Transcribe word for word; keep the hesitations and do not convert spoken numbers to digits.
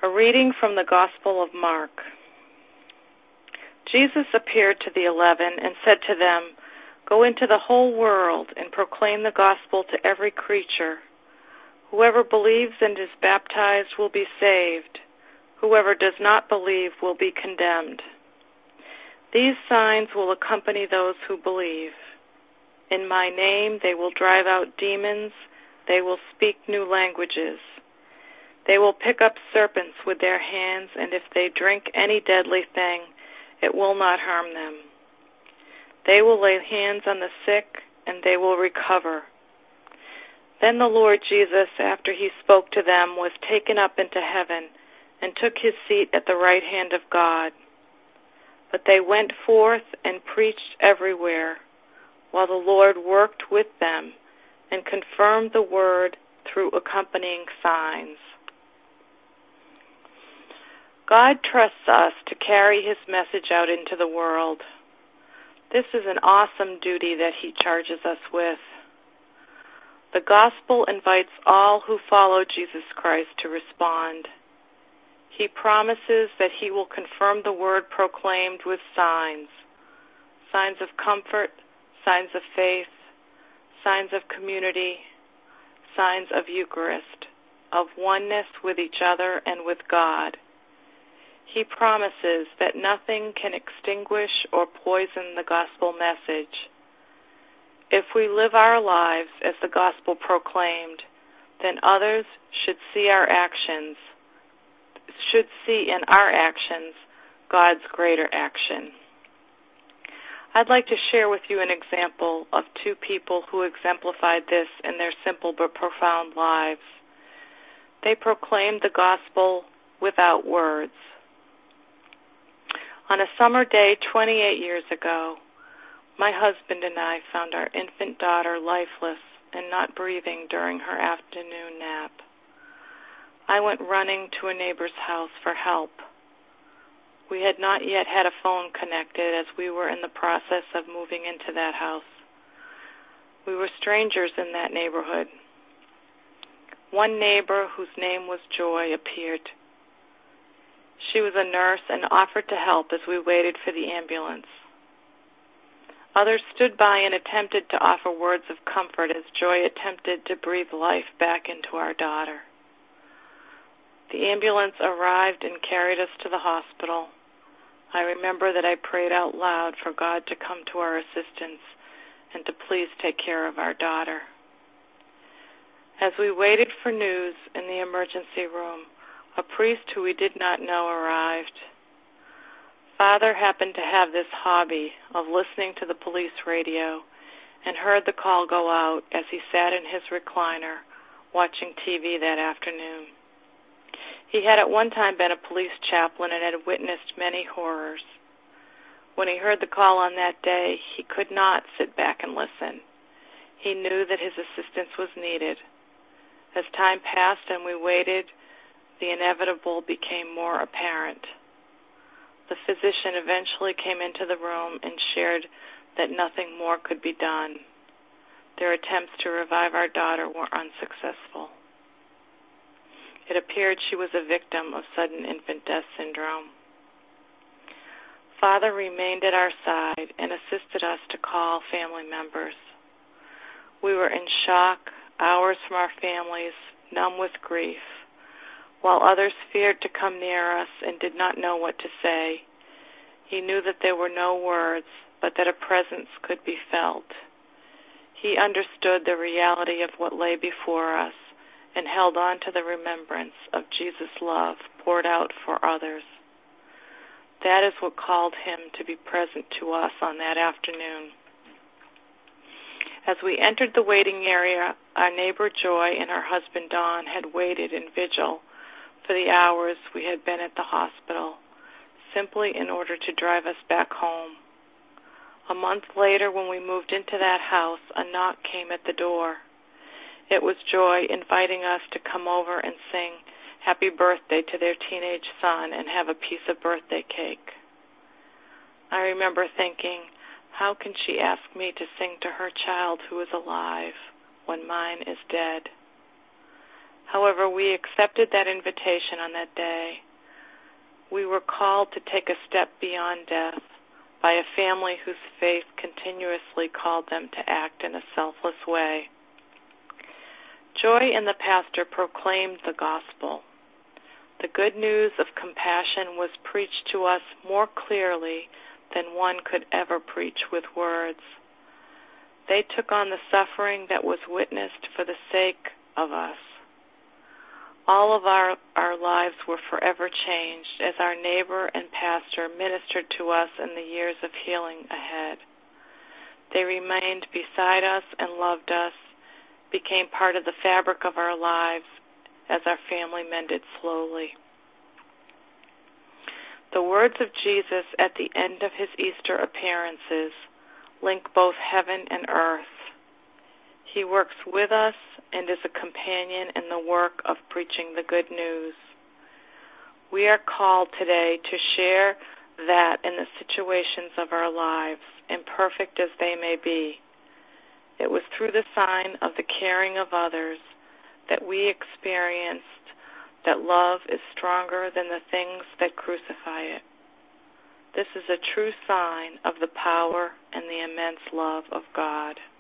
A reading from the Gospel of Mark. Jesus appeared to the eleven and said to them, "Go into the whole world and proclaim the gospel to every creature. Whoever believes and is baptized will be saved. Whoever does not believe will be condemned. These signs will accompany those who believe. In my name they will drive out demons. They will speak new languages. They will pick up serpents with their hands, and if they drink any deadly thing, it will not harm them. They will lay hands on the sick, and they will recover." Then the Lord Jesus, after he spoke to them, was taken up into heaven and took his seat at the right hand of God. But they went forth and preached everywhere, while the Lord worked with them and confirmed the word through accompanying signs. God trusts us to carry his message out into the world. This is an awesome duty that he charges us with. The gospel invites all who follow Jesus Christ to respond. He promises that he will confirm the word proclaimed with signs, signs of comfort, signs of faith, signs of community, signs of Eucharist, of oneness with each other and with God. He promises that nothing can extinguish or poison the gospel message. If we live our lives as the gospel proclaimed, then others should see our actions, should see in our actions God's greater action. I'd like to share with you an example of two people who exemplified this in their simple but profound lives. They proclaimed the gospel without words. On a summer day twenty-eight years ago, my husband and I found our infant daughter lifeless and not breathing during her afternoon nap. I went running to a neighbor's house for help. We had not yet had a phone connected as we were in the process of moving into that house. We were strangers in that neighborhood. One neighbor, whose name was Joy, appeared. She was a nurse and offered to help as we waited for the ambulance. Others stood by and attempted to offer words of comfort as Joy attempted to breathe life back into our daughter. The ambulance arrived and carried us to the hospital. I remember that I prayed out loud for God to come to our assistance and to please take care of our daughter. As we waited for news in the emergency room, a priest who we did not know arrived. Father happened to have this hobby of listening to the police radio and heard the call go out as he sat in his recliner watching T V that afternoon. He had at one time been a police chaplain and had witnessed many horrors. When he heard the call on that day, he could not sit back and listen. He knew that his assistance was needed. As time passed and we waited, the inevitable became more apparent. The physician eventually came into the room and shared that nothing more could be done. Their attempts to revive our daughter were unsuccessful. It appeared she was a victim of sudden infant death syndrome. Father remained at our side and assisted us to call family members. We were in shock, hours from our families, numb with grief. While others feared to come near us and did not know what to say, he knew that there were no words, but that a presence could be felt. He understood the reality of what lay before us and held on to the remembrance of Jesus' love poured out for others. That is what called him to be present to us on that afternoon. As we entered the waiting area, our neighbor Joy and her husband Don had waited in vigil for the hours we had been at the hospital, simply in order to drive us back home. A month later, when we moved into that house, a knock came at the door. It was Joy inviting us to come over and sing happy birthday to their teenage son and have a piece of birthday cake. I remember thinking, how can she ask me to sing to her child who is alive when mine is dead? However, we accepted that invitation on that day. We were called to take a step beyond death by a family whose faith continuously called them to act in a selfless way. Joy and the pastor proclaimed the gospel. The good news of compassion was preached to us more clearly than one could ever preach with words. They took on the suffering that was witnessed for the sake of us. All of our, our lives were forever changed as our neighbor and pastor ministered to us in the years of healing ahead. They remained beside us and loved us, became part of the fabric of our lives as our family mended slowly. The words of Jesus at the end of his Easter appearances link both heaven and earth. He works with us and is a companion in the work of preaching the good news. We are called today to share that in the situations of our lives, imperfect as they may be. It was through the sign of the caring of others that we experienced that love is stronger than the things that crucify it. This is a true sign of the power and the immense love of God.